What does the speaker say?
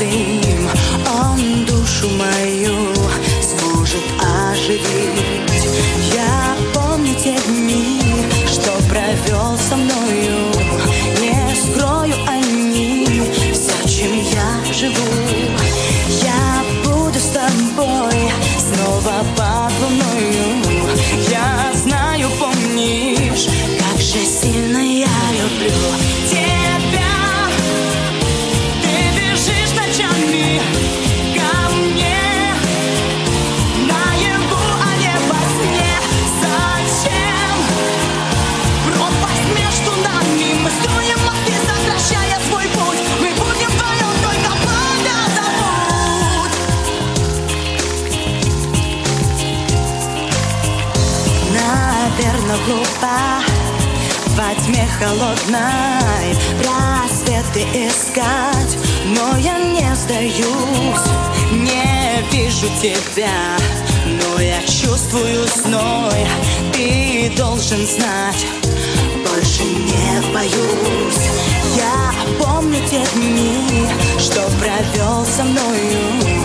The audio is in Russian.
простым, он душу мою сможет оживить. Я помню те дни, что провел со мною, не скрою они все, чем я живу. Я буду с тобой снова под луною. Я знаю, помнишь, как же сильно я люблю тебя. Ты бежишь ночами ко мне, наяву, а не во сне. Зачем пропасть между нами? Мы строим мосты, сокращая свой путь. Мы будем вдвоем, только правда забудь. Наверно, глупо во тьме холодной рассветы искать, но я не сдаюсь. Не вижу тебя, но я чувствую зной. Ты должен знать, больше не боюсь. Я помню те дни, что провел со мною,